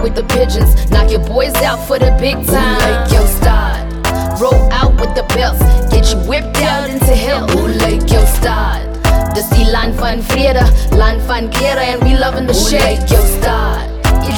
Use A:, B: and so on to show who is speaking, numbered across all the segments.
A: with the pigeons, knock your boys out for the big time. Like yo start, roll out with the belts, get you whipped out into hell. Like yo start, dis die land van vrede, land van klere, and we loving the shade. Like yo start,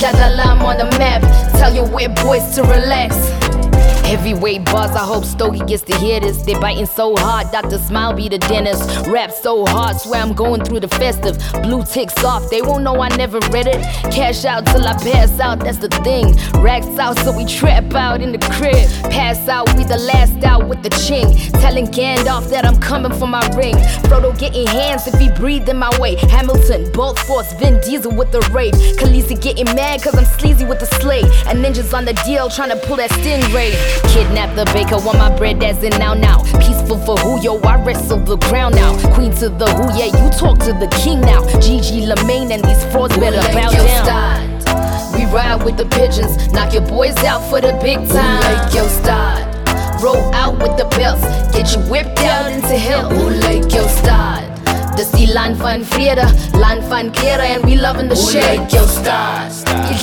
A: I'm on the map, tell your weird boys to relax. Heavyweight buzz, I hope Stogie gets to hear this. They biting so hard, Dr. Smile be the dentist. Rap so hard, swear I'm going through the festive. Blue ticks off, they won't know I never read it. Cash out till I pass out, that's the thing. Racks out, so we trap out in the crib. Pass out, we the last out with the ching. Telling Gandalf that I'm coming for my ring. Frodo getting hands if he breathed in my way. Hamilton, Bolt Force, Vin Diesel with the rape. Khaleesi getting mad cause I'm sleazy with the slate. And ninjas on the deal trying to pull that stingray. Kidnap the baker, want my bread as in now. Peaceful for who, yo, I wrestle the crown now. Queen to the who, yeah, you talk to the king now. Gigi Lamaine and these frauds better bow down. Start. We ride with the pigeons, knock your boys out for the big time. Like yo start, roll out with the belts, get you whipped out into hell. Like yo start, dis die land van vrede, land van klere, and we loving the shade. Like yo start,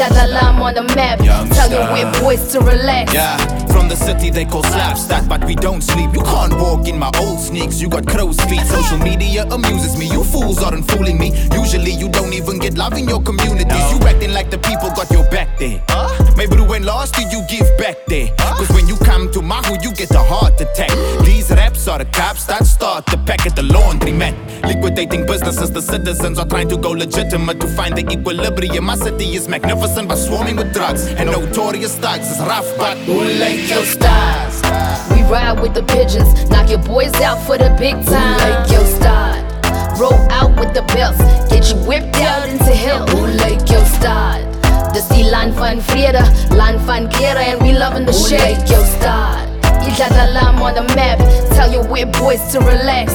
A: I'm on the map, tell your weird boys to relax.
B: Yeah, from the city they call Slapstack, but we don't sleep. You can't walk in my old sneaks, you got crow's feet. Social media amuses me, you fools aren't fooling me. Usually you don't even get love in your communities. You acting like the people got your back there. Maybe when last did you give back there? Cause when you come to Mahu you get a heart attack. These raps are the cops that start the pack at the laundromat. Liquidating businesses, the citizens are trying to go legitimate to find the equilibrium. My city is magnificent but swarming with drugs and notorious thugs. It's rough but like
A: yo stars. We ride with the pigeons, knock your boys out for the big time. Like yo start, roll out with the belts, get you whipped out into hell. Like yo start, dis die land van vrede, land van klere, and we loving the shade. Like yo start, I'm on the map, tell your weird boys to relax.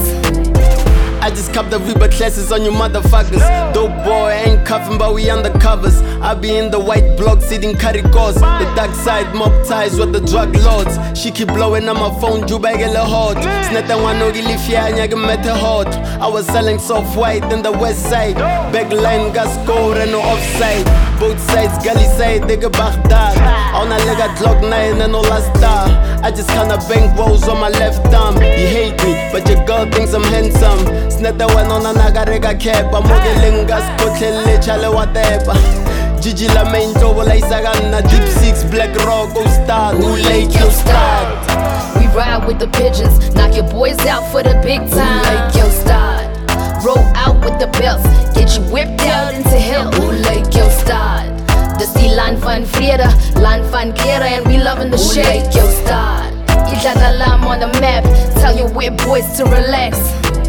C: I just cop the Reba classes on you motherfuckers. Dope boy, ain't cuffing but we undercovers. I be in the white block sitting caricos. The dark side mob ties with the drug lords. She keep blowing on my phone, Juba get hot. Snetta one no really fear, nyage met hot. I was selling soft white in the west side. Backline gas score and no offside. Both sides, gully side, they get back daar. On a leg at Glock 9 and no last star. I just kinda bank rolls on my left arm. You hate me, but your girl thinks I'm handsome. Snetta one on a nagarega kepa. Mogelingas, kotlele, chale whatever. Gigi Lamaine, Tobo Laisagana, Deep Six, Black Rock, go start. Who like you start?
A: We ride with the pigeons, knock your boys out for the big time. Like yo start, roll out with the belts, get you whipped out into hell. Like yo start, dis die land van vrede, land van klere, and we loving the shade. Like yo start, I'm on the map, tell your weird boys to relax.